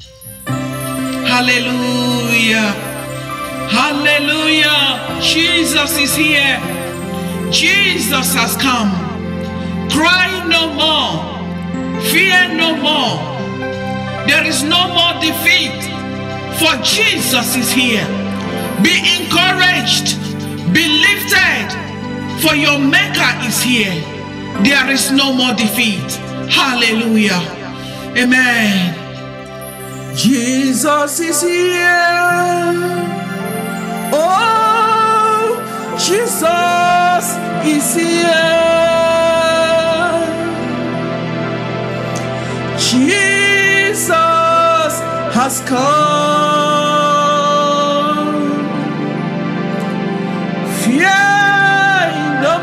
Hallelujah. Hallelujah. Jesus is here. Jesus has come. Cry no more. Fear no more. There is no more defeat, for Jesus is here. Be encouraged. Be lifted, for your Maker is here. There is no more defeat. Hallelujah. Amen. Jesus is here. Oh, Jesus is here. Jesus has come. Fear no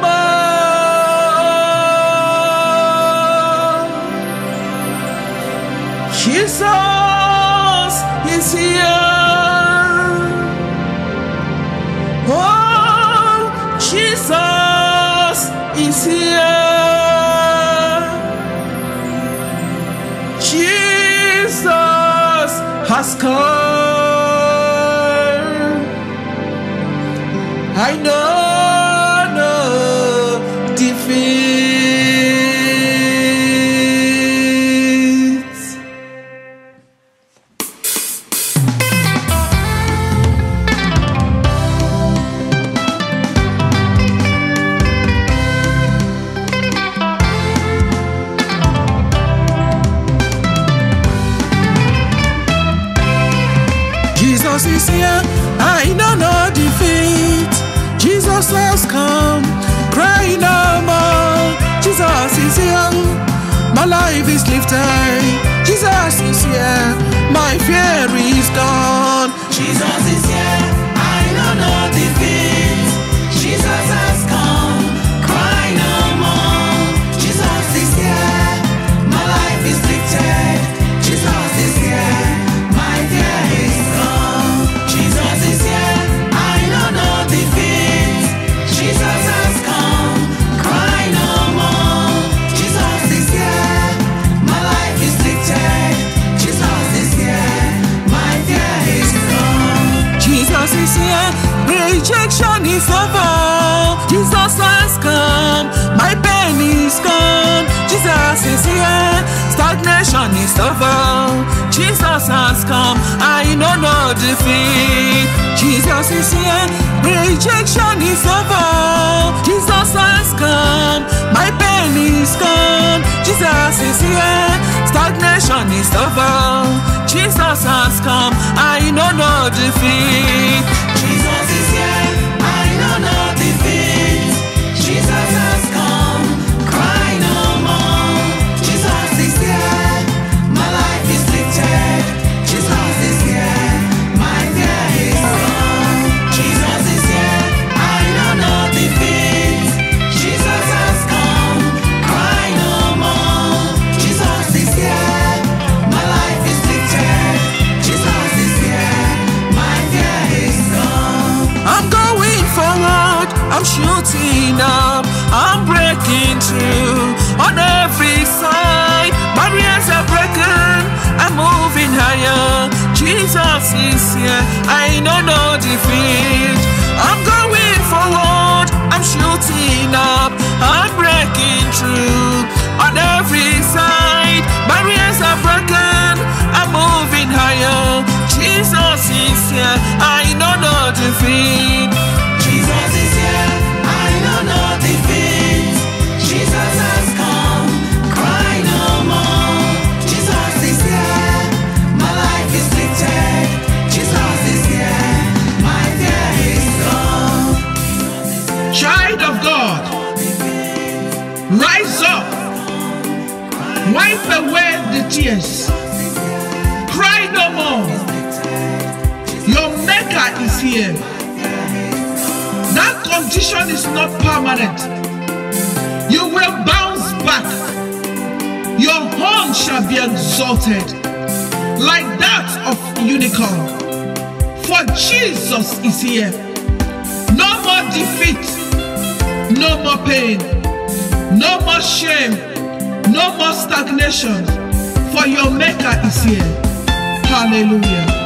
more. Jesus is here. Oh, Jesus is here. Jesus has come. I know no defeat. Jesus is here, I know no defeat. Jesus has come, cry no more. Jesus is here, my life is lifted. Jesus is here, my fear is gone. Jesus is here, I know no defeat. Jesus has come, cry no more. Jesus is here, my life is lifted. Jesus is here, my fear is gone. Jesus is here, I know no defeat. Jesus has come, cry no more. Jesus is here, my life is lifted. Jesus is here, my fear is gone. Jesus is here, rejection is over. Jesus has come, my pain is gone. Jesus is here, stagnation is over. Jesus has come, I know no defeat. Jesus is here, rejection is over. Jesus has come, my pain is gone. Jesus is here, stagnation is over. Jesus has come, I know no defeat. Jesus is here, I know no defeat. Jesus has come, cry no more. Jesus is here, my life is lifted. Jesus is here, my fear is gone. Jesus is here, I know no defeat. Jesus has come, cry no more. Jesus is here, my life is lifted. Jesus is here, my fear is gone. I'm going forward, I'm shooting up, I'm breaking through on every side. Barriers are broken, I'm moving higher. Jesus is here, I know no defeat. I'm going forward, I'm shooting up, I'm breaking through on every side. Barriers are broken, I'm moving higher. Jesus is here, I know no defeat. Jesus is here, I know no defeat. Jesus has come, cry no more. Jesus is here, my life is lifted. Jesus is here, my fear is gone. Child of God, rise up. Wipe away the tears. Cry no more. Your Maker is here. That condition is not permanent. You will bounce back. Your horn shall be exalted like that of unicorn. For Jesus is here. No more defeat, no more pain, no more shame, no more stagnation. For your Maker is here. Hallelujah.